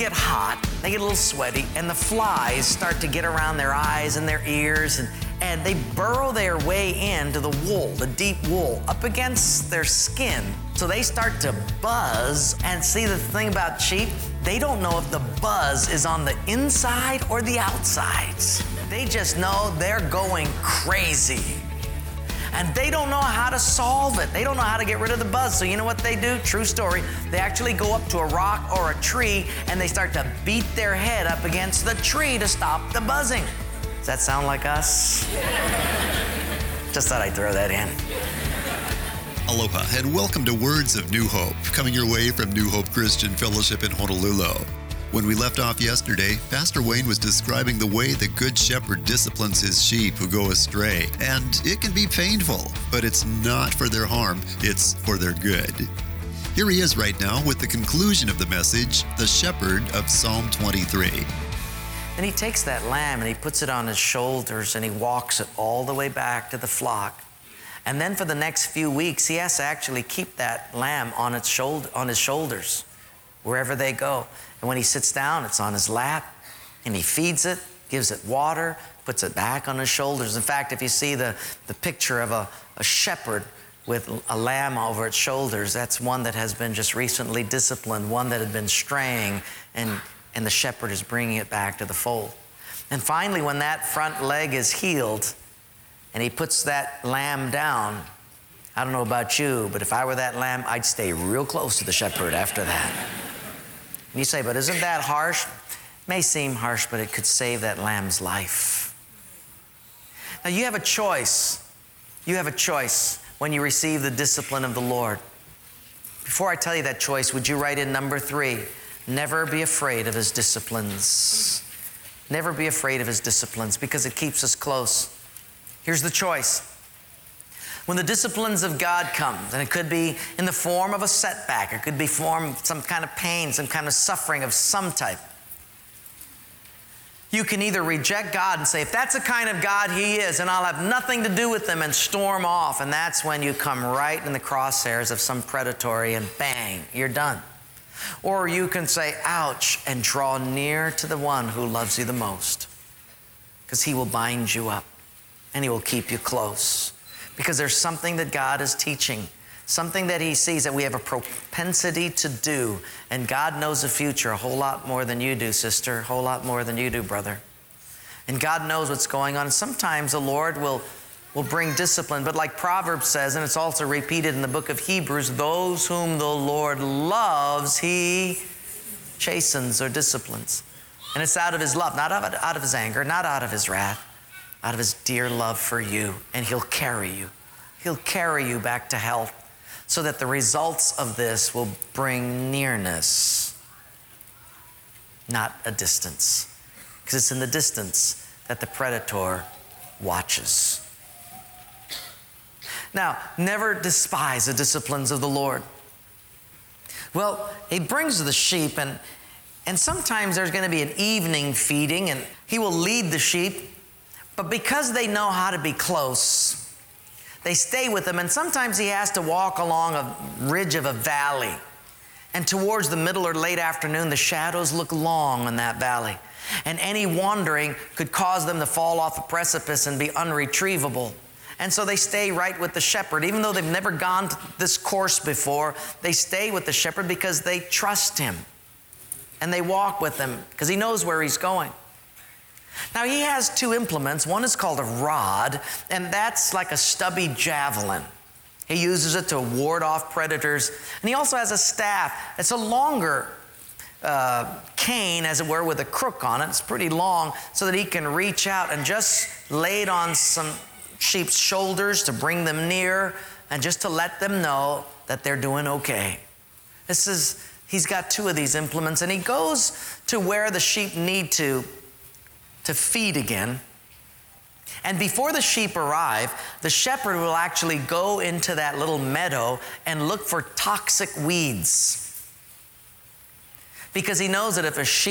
get hot, they get a little sweaty, and the flies start to get around their eyes and their ears, and they burrow their way into the wool, the deep wool, up against their skin. So they start to buzz. And see, the thing about sheep, they don't know if the buzz is on the inside or the outside. They just know they're going crazy. And they don't know how to solve it. They don't know how to get rid of the buzz. So you know what they do? True story. They actually go up to a rock or a tree and they start to beat their head up against the tree to stop the buzzing. Does that sound like us? Just thought I'd throw that in. Aloha and welcome to Words of New Hope, coming your way from New Hope Christian Fellowship in Honolulu. When we left off yesterday, Pastor Wayne was describing the way the Good Shepherd disciplines his sheep who go astray. And it can be painful, but it's not for their harm, it's for their good. Here he is right now with the conclusion of the message, the shepherd of Psalm 23. And he takes that lamb and he puts it on his shoulders and he walks it all the way back to the flock. And then for the next few weeks, he has to actually keep that lamb on his shoulders wherever they go. And when he sits down, it's on his lap, and he feeds it, gives it water, puts it back on his shoulders. In fact, if you see the picture of a shepherd with a lamb over its shoulders, that's one that has been just recently disciplined, one that had been straying, and the shepherd is bringing it back to the fold. And finally, when that front leg is healed, and he puts that lamb down, I don't know about you, but if I were that lamb, I'd stay real close to the shepherd after that. And you say, but isn't that harsh? It may seem harsh, but it could save that lamb's life. Now you have a choice. You have a choice when you receive the discipline of the Lord. Before I tell you that choice, would you write in number 3, never be afraid of his disciplines. Never be afraid of his disciplines because it keeps us close. Here's the choice. When the disciplines of God come, and it could be in the form of a setback, it could be form of some kind of pain, some kind of suffering of some type. You can either reject God and say, if that's the kind of God he is, and I'll have nothing to do with him, and storm off. And that's when you come right in the crosshairs of some predatory and bang, you're done. Or you can say, ouch, and draw near to the one who loves you the most. Because he will bind you up and he will keep you close. Because there's something that God is teaching, something that he sees that we have a propensity to do. And God knows the future a whole lot more than you do, sister, a whole lot more than you do, brother. And God knows what's going on. Sometimes the Lord will bring discipline. But like Proverbs says, and it's also repeated in the book of Hebrews, those whom the Lord loves, he chastens or disciplines. And it's out of his love, not out of his anger, not out of his wrath, out of his dear love for you. And he'll carry you. He'll carry you back to health so that the results of this will bring nearness, not a distance. Because it's in the distance that the predator watches. Now, never despise the disciplines of the Lord. Well, he brings the sheep, and sometimes there's going to be an evening feeding, and he will lead the sheep. But because they know how to be close, they stay with him. And sometimes he has to walk along a ridge of a valley. And towards the middle or late afternoon, the shadows look long in that valley. And any wandering could cause them to fall off a precipice and be unretrievable. And so they stay right with the shepherd. Even though they've never gone this course before, they stay with the shepherd because they trust him. And they walk with him because he knows where he's going. Now he has 2 implements. One is called a rod, and that's like a stubby javelin. He uses it to ward off predators. And he also has a staff. It's a longer cane, as it were, with a crook on it. It's pretty long so that he can reach out and just lay it on some sheep's shoulders to bring them near and just to let them know that they're doing okay. He's got 2 of these implements, and he goes to where the sheep need to feed again. And before the sheep arrive, the shepherd will actually go into that little meadow and look for toxic weeds. Because he knows that if a sheep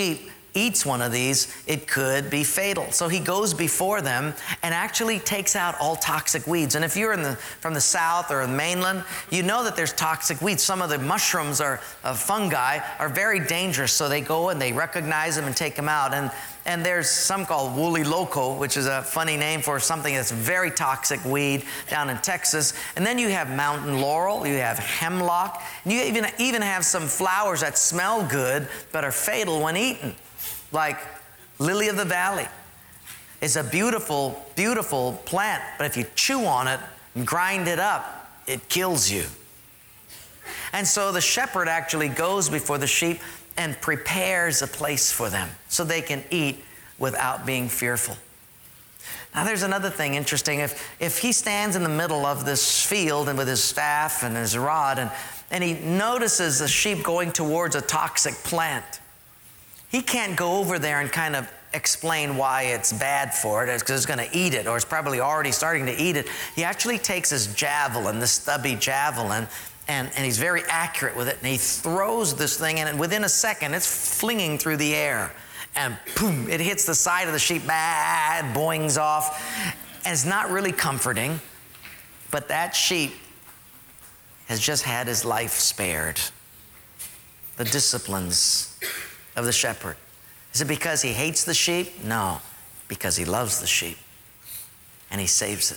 eats one of these, it could be fatal. So he goes before them and actually takes out all toxic weeds. And if you're from the south or the mainland, you know that there's toxic weeds. Some of the mushrooms or fungi are very dangerous. So they go and they recognize them and take them out. And there's some called woolly loco, which is a funny name for something that's very toxic weed down in Texas. And then you have mountain laurel, you have hemlock, and you even have some flowers that smell good but are fatal when eaten, like lily of the valley. It's a beautiful, beautiful plant, but if you chew on it and grind it up, it kills you. And so the shepherd actually goes before the sheep and prepares a place for them so they can eat without being fearful. Now there's another thing interesting. If he stands in the middle of this field and with his staff and his rod and he notices the sheep going towards a toxic plant, he can't go over there and kind of explain why it's bad for it, because it's going to eat it, or it's probably already starting to eat it. He actually takes his javelin, this stubby javelin, and he's very accurate with it, and he throws this thing in, and within a second, it's flinging through the air, and boom, it hits the side of the sheep, boings off, and it's not really comforting, but that sheep has just had his life spared. The disciplines of the shepherd. Is it because he hates the sheep? No, because he loves the sheep, and he saves it.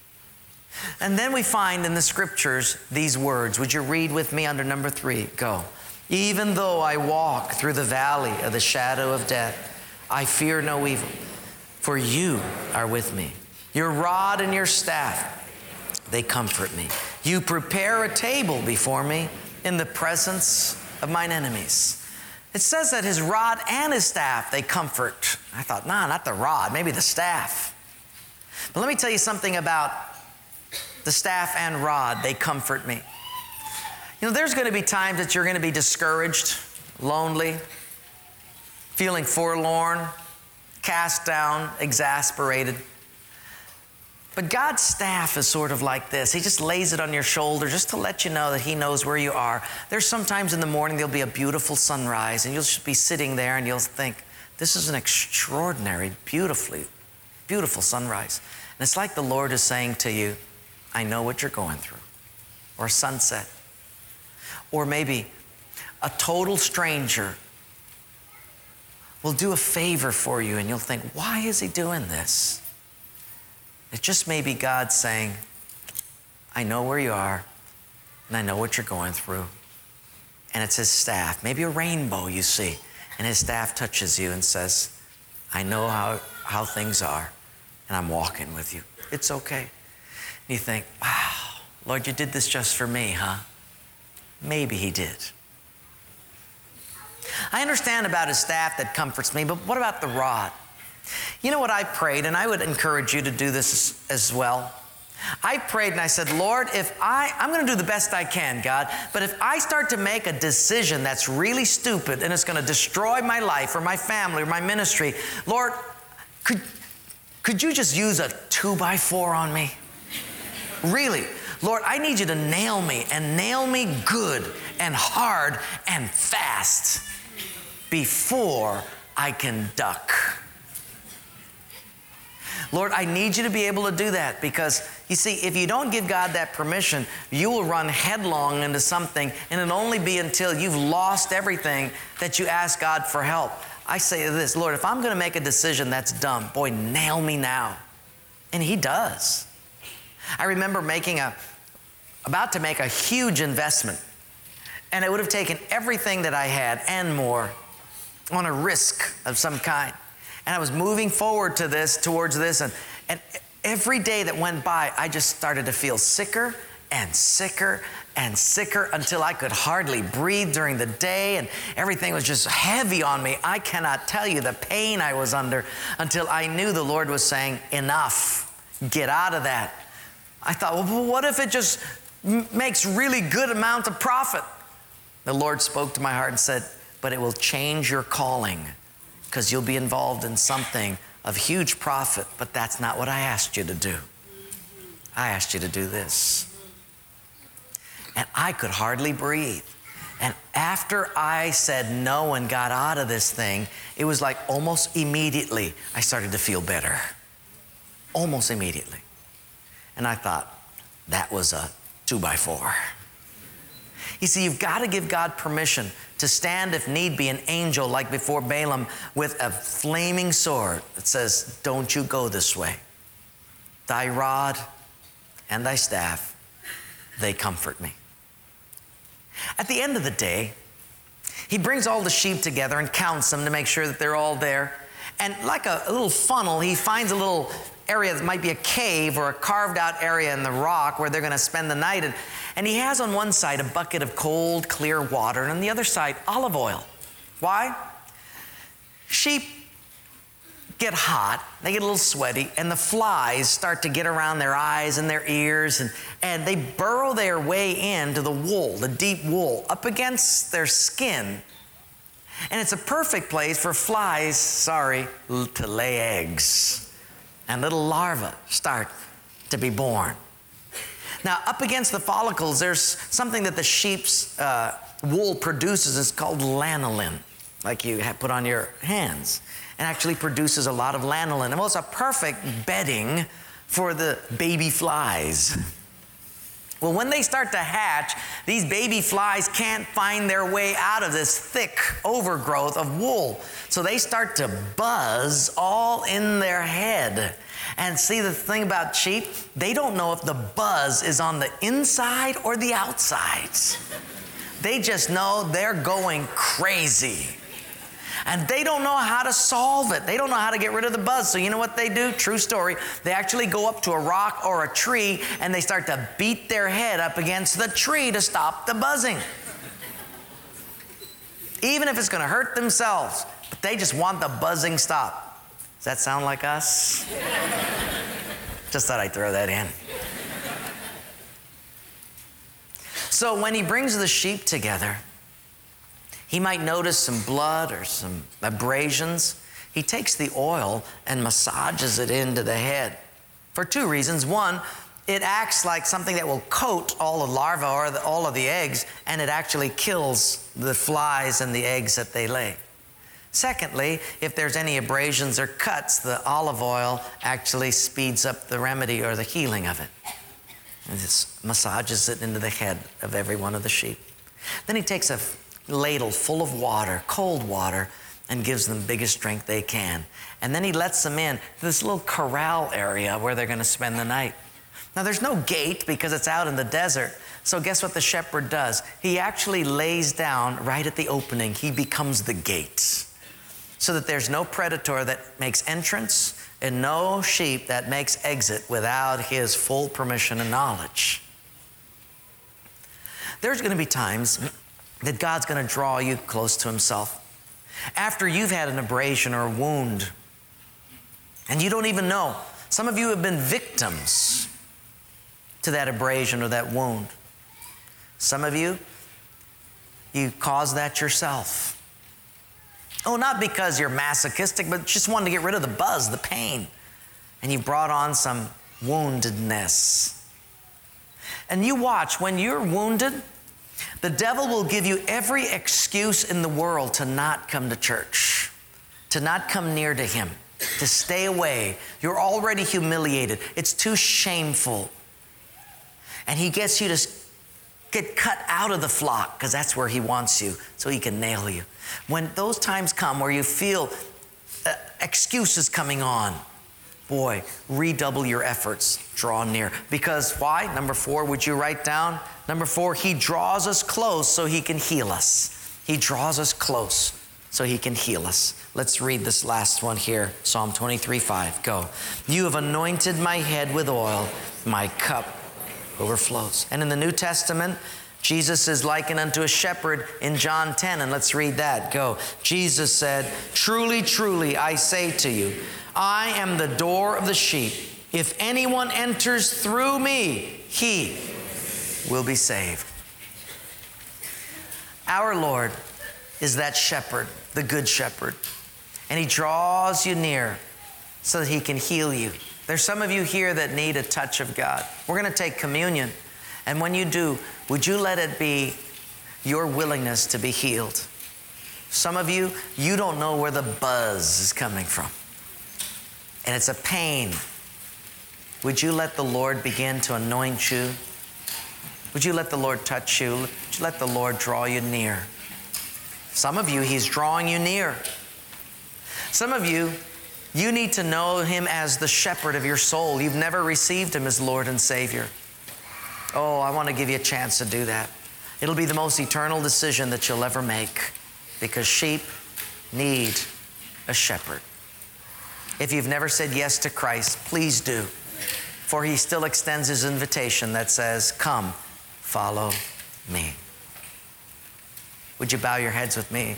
And then we find in the scriptures these words. Would you read with me under number 3? Go. Even though I walk through the valley of the shadow of death, I fear no evil, for you are with me. Your rod and your staff, they comfort me. You prepare a table before me in the presence of mine enemies. It says that his rod and his staff, they comfort. I thought, not the rod, maybe the staff. But let me tell you something about the staff and rod, they comfort me. You know, there's going to be times that you're going to be discouraged, lonely, feeling forlorn, cast down, exasperated. But God's staff is sort of like this. He just lays it on your shoulder just to let you know that he knows where you are. There's sometimes in the morning there'll be a beautiful sunrise and you'll just be sitting there and you'll think, this is an extraordinary, beautiful sunrise. And it's like the Lord is saying to you, I know what you're going through. Or sunset. Or maybe a total stranger will do a favor for you and you'll think, why is he doing this? It just may be God saying, I know where you are and I know what you're going through. And it's his staff, maybe a rainbow you see, and his staff touches you and says, I know how things are and I'm walking with you. It's okay. And you think, wow, Lord, you did this just for me, huh? Maybe he did. I understand about his staff that comforts me, but what about the rod? You know what I prayed, and I would encourage you to do this as well. I prayed and I said, Lord, I'm going to do the best I can, God, but if I start to make a decision that's really stupid and it's going to destroy my life or my family or my ministry, Lord, could you just use a 2x4 on me? Really? Lord, I need you to nail me and nail me good and hard and fast before I can duck. Lord, I need you to be able to do that because, you see, if you don't give God that permission, you will run headlong into something, and it'll only be until you've lost everything that you ask God for help. I say this, Lord, if I'm going to make a decision that's dumb, boy, nail me now. And he does. I remember about to make a huge investment, and it would have taken everything that I had and more on a risk of some kind. And I was moving forward towards this, and every day that went by, I just started to feel sicker and sicker and sicker until I could hardly breathe during the day, and everything was just heavy on me. I cannot tell you the pain I was under until I knew the Lord was saying, enough, get out of that. I thought, well, what if it just makes really good amount of profit? The Lord spoke to my heart and said, but it will change your calling, because you'll be involved in something of huge profit, but that's not what I asked you to do. I asked you to do this. And I could hardly breathe. And after I said no and got out of this thing, it was like almost immediately I started to feel better. Almost immediately. And I thought, that was a 2x4. You see, you've got to give God permission to stand, if need be, an angel like before Balaam with a flaming sword that says, don't you go this way. Thy rod and thy staff, they comfort me. At the end of the day, he brings all the sheep together and counts them to make sure that they're all there. And like a little funnel, he finds a little area that might be a cave or a carved out area in the rock where they're going to spend the night. And he has on one side a bucket of cold, clear water, and on the other side, olive oil. Why? Sheep get hot, they get a little sweaty, and the flies start to get around their eyes and their ears, and they burrow their way into the wool, the deep wool, up against their skin. And it's a perfect place for flies, to lay eggs. And little larvae start to be born. Now, up against the follicles, there's something that the sheep's wool produces. It's called lanolin, like you put on your hands. And actually produces a lot of lanolin. Well, it's a perfect bedding for the baby flies. Well, when they start to hatch, these baby flies can't find their way out of this thick overgrowth of wool. So they start to buzz all in their head. And see, the thing about sheep, they don't know if the buzz is on the inside or the outside. They just know they're going crazy. And they don't know how to solve it. They don't know how to get rid of the buzz. So you know what they do? True story. They actually go up to a rock or a tree and they start to beat their head up against the tree to stop the buzzing. Even if it's going to hurt themselves. But they just want the buzzing stopped. Does that sound like us? Just thought I'd throw that in. So when he brings the sheep together, he might notice some blood or some abrasions. He takes the oil and massages it into the head for two reasons. One, it acts like something that will coat all the larvae or all of the eggs, and it actually kills the flies and the eggs that they lay. Secondly, if there's any abrasions or cuts, the olive oil actually speeds up the remedy or the healing of it. And just massages it into the head of every one of the sheep. Then he takes a ladle full of water, cold water, and gives them the biggest strength they can. And then he lets them in to this little corral area where they're going to spend the night. Now, there's no gate because it's out in the desert. So guess what the shepherd does? He actually lays down right at the opening. He becomes the gate so that there's no predator that makes entrance and no sheep that makes exit without his full permission and knowledge. There's going to be times that God's going to draw you close to himself. After you've had an abrasion or a wound, and you don't even know. Some of you have been victims to that abrasion or that wound. Some of you caused that yourself. Oh, not because you're masochistic, but just wanted to get rid of the buzz, the pain. And you brought on some woundedness. And you watch, when you're wounded, the devil will give you every excuse in the world to not come to church, to not come near to him, to stay away. You're already humiliated. It's too shameful. And he gets you to get cut out of the flock because that's where he wants you, so he can nail you. When those times come where you feel excuses coming on, boy, redouble your efforts, draw near. Because why? Number 4, would you write down? Number 4, he draws us close so he can heal us. He draws us close so he can heal us. Let's read this last one here. Psalm 23:5. Go. You have anointed my head with oil. My cup overflows. And in the New Testament, Jesus is likened unto a shepherd in John 10. And let's read that. Go. Jesus said, truly, truly, I say to you, I am the door of the sheep. If anyone enters through me, he will be saved. Our Lord is that shepherd, the good shepherd. And he draws you near so that he can heal you. There's some of you here that need a touch of God. We're going to take communion. And when you do, would you let it be your willingness to be healed. Some of you, you don't know where the buzz is coming from. And it's a pain. Would you let the Lord begin to anoint you? Would you let the Lord touch you? Would you let the Lord draw you near? Some of you, He's drawing you near. Some of you, you need to know Him as the shepherd of your soul. You've never received Him as Lord and Savior. Oh, I want to give you a chance to do that. It'll be the most eternal decision that you'll ever make, because sheep need a shepherd. If you've never said yes to Christ, please do, for He still extends His invitation that says, come, follow me. Would you bow your heads with me?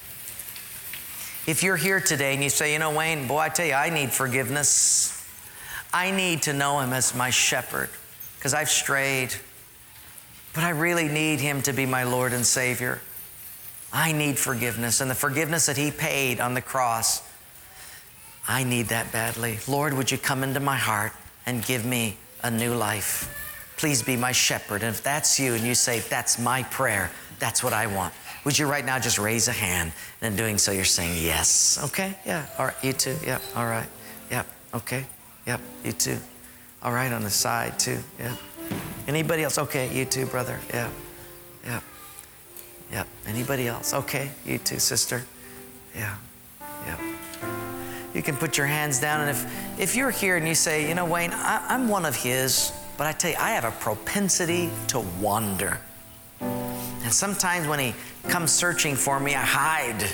If you're here today and you say, Wayne, boy, I tell you, I need forgiveness. I need to know Him as my shepherd because I've strayed, but I really need Him to be my Lord and Savior. I need forgiveness, and the forgiveness that He paid on the cross, I need that badly. Lord, would you come into my heart and give me a new life? Please be my shepherd. And if that's you and you say, that's my prayer, that's what I want, would you right now just raise a hand? And in doing so, you're saying yes. Okay, yeah, all right, you too, yeah, all right, yep, okay, yep, you too. All right, on the side too, yeah. Anybody else? Okay, you too, brother, yeah, yeah, yeah. Anybody else? Okay, you too, sister, yeah, yeah. You can put your hands down, and if you're here and you say, Wayne, I'm one of His, but I tell you, I have a propensity to wander. And sometimes when He comes searching for me, I hide.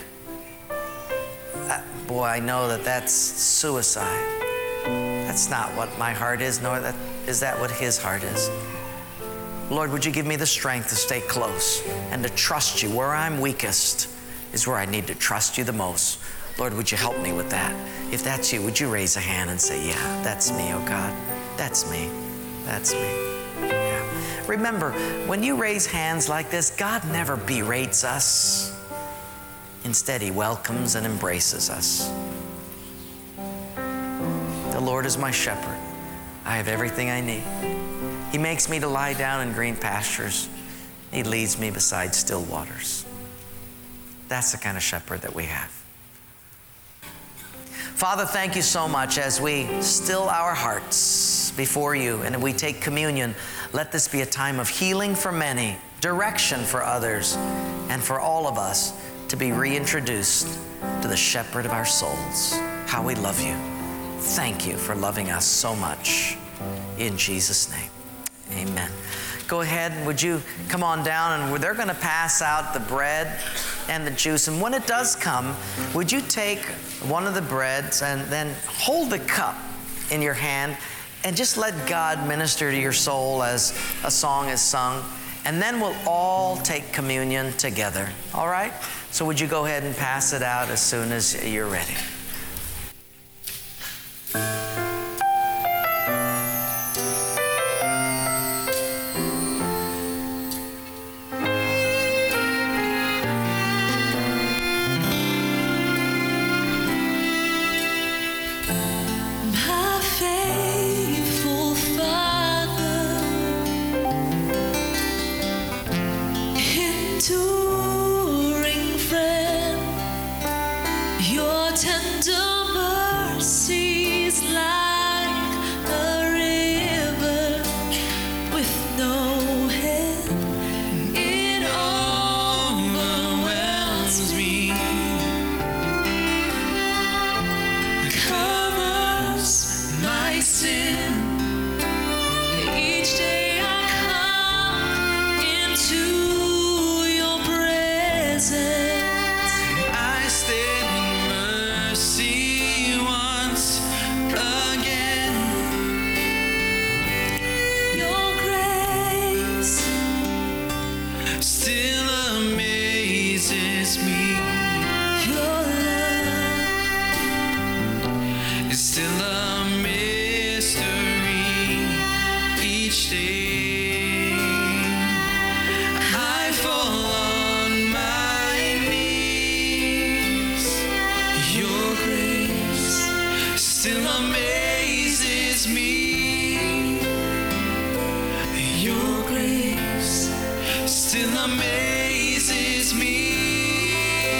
Boy, I know that that's suicide. That's not what my heart is, nor is that what His heart is. Lord, would you give me the strength to stay close and to trust you. Where I'm weakest is where I need to trust you the most. Lord, would you help me with that? If that's you, would you raise a hand and say, yeah, that's me, oh God. That's me. That's me. Yeah. Remember, when you raise hands like this, God never berates us. Instead, He welcomes and embraces us. The Lord is my shepherd. I have everything I need. He makes me to lie down in green pastures. He leads me beside still waters. That's the kind of shepherd that we have. Father, thank you so much as we still our hearts before you and we take communion. Let this be a time of healing for many, direction for others, and for all of us to be reintroduced to the shepherd of our souls. How we love you. Thank you for loving us so much. In Jesus' name, amen. Go ahead and would you come on down, and they're going to pass out the bread and the juice. And when it does come, would you take one of the breads and then hold the cup in your hand and just let God minister to your soul as a song is sung. And then we'll all take communion together. All right? So would you go ahead and pass it out as soon as you're ready? Still amazes me. amazes me.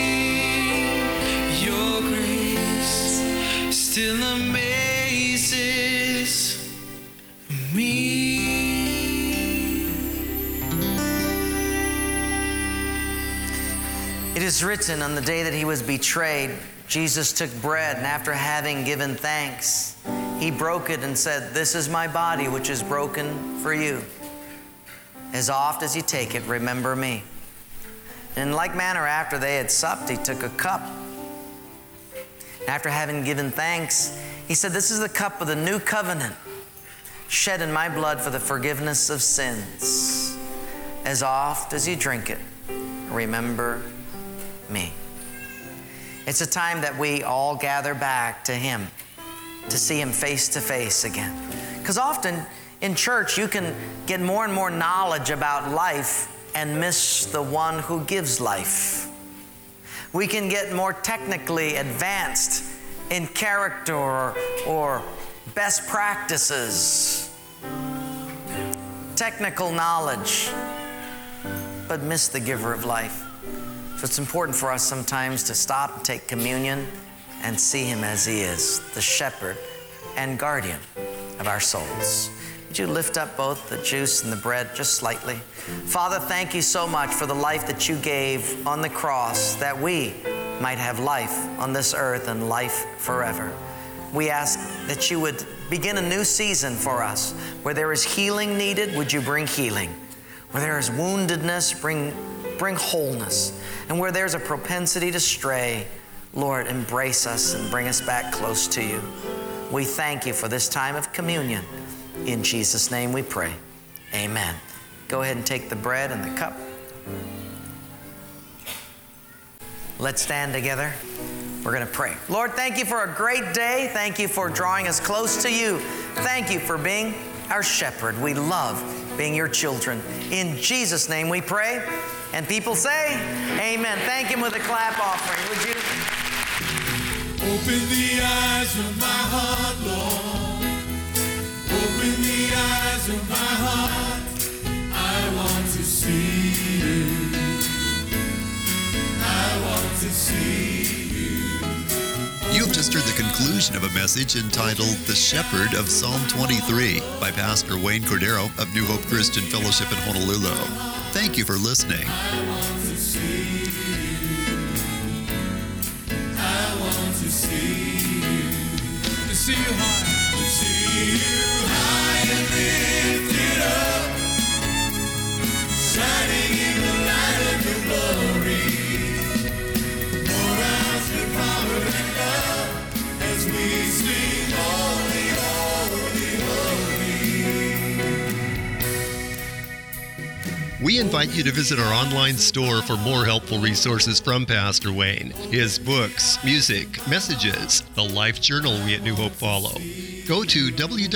Your grace still amazes me. It is written, on the day that he was betrayed, Jesus took bread, and after having given thanks, he broke it and said, "This is my body, which is broken for you. As oft as you take it, remember me." And in like manner, after they had supped, he took a cup. After having given thanks, he said, "This is the cup of the new covenant, shed in my blood for the forgiveness of sins. As oft as you drink it, remember me." It's a time that we all gather back to him, to see him face to face again. Because often in church, you can get more and more knowledge about life and miss the one who gives life. We can get more technically advanced in character or best practices, technical knowledge, but miss the giver of life. So it's important for us sometimes to stop and take communion and see him as he is, the shepherd and guardian of our souls. Would you lift up both the juice and the bread just slightly? Father, thank you so much for the life that you gave on the cross, that we might have life on this earth and life forever. We ask that you would begin a new season for us. Where there is healing needed, would you bring healing? Where there is woundedness, bring wholeness. And where there's a propensity to stray, Lord, embrace us and bring us back close to you. We thank you for this time of communion. In Jesus' name we pray. Amen. Go ahead and take the bread and the cup. Let's stand together. We're going to pray. Lord, thank you for a great day. Thank you for drawing us close to you. Thank you for being our shepherd. We love being your children. In Jesus' name we pray. And people say, amen. Thank him with a clap offering, would you? Open the eyes of my heart, Lord. Open the eyes of my heart. I want to see you. I want to see you. You have just heard the conclusion of a message entitled The Shepherd of Psalm 23 by Pastor Wayne Cordero of New Hope Christian Fellowship in Honolulu. Thank you for listening. I want to see you. I want to see you. To see you high. To see you high and lifted up. Shining in the light of your glory. Pour out your power and love as we sing holy, holy, holy. We invite you to visit our online store for more helpful resources from Pastor Wayne, his books, music, messages, the life journal we at New Hope follow. Go to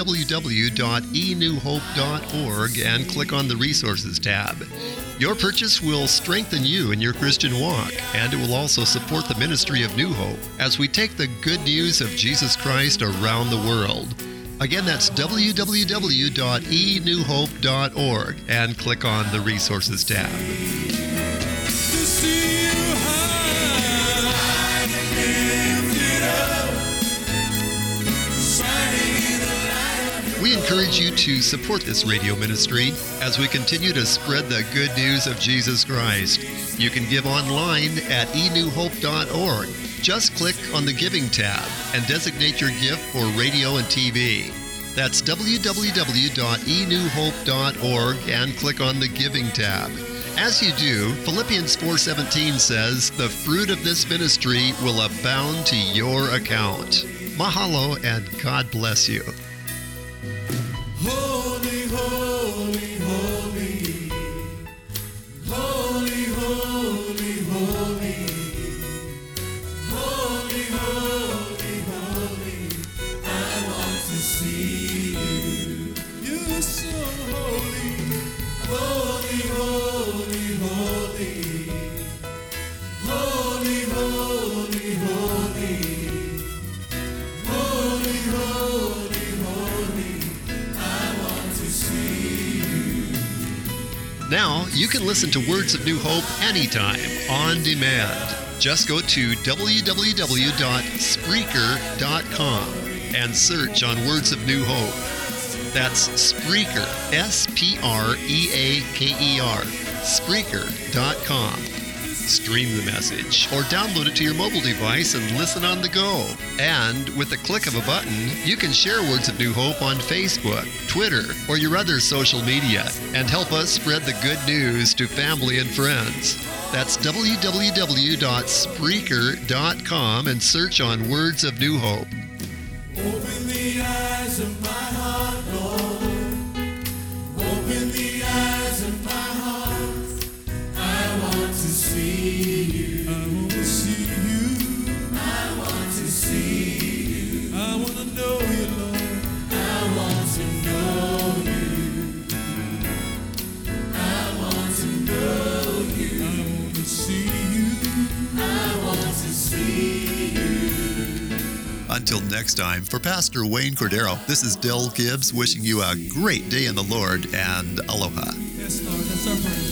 www.enewhope.org and click on the Resources tab. Your purchase will strengthen you in your Christian walk, and it will also support the ministry of New Hope as we take the good news of Jesus Christ around the world. Again, that's www.enewhope.org and click on the Resources tab. To see you high and lifted up, shining in the light. We encourage you to support this radio ministry as we continue to spread the good news of Jesus Christ. You can give online at enewhope.org. Just click on the Giving tab and designate your gift for radio and TV. That's www.enewhope.org and click on the Giving tab. As you do, Philippians 4:17 says, "The fruit of this ministry will abound to your account." Mahalo and God bless you. Holy, holy, holy. Holy, holy, holy. Holy, holy, holy. I want to see you. You're so holy. Holy, holy, holy. Holy, holy, holy. Holy, holy, holy. you can listen to Words of New Hope anytime, on demand. Just go to www.spreaker.com and search on Words of New Hope. That's Spreaker, Spreaker, Spreaker.com. Stream the message or download it to your mobile device and listen on the go. And with the click of a button, you can share Words of New Hope on Facebook, Twitter, or your other social media and help us spread the good news to family and friends. That's www.spreaker.com and search on Words of New Hope. Open the eyes of my heart, Lord. Open the eyes of my heart. I want to see you. I want to see you. I want to see you. I want to know you, Lord. I want to know you. I want to know you. I want to see you. I want to see you. Until next time, for Pastor Wayne Cordero, this is Del Gibbs wishing you a great day in the Lord and aloha. Yes, Lord, that's our prayer.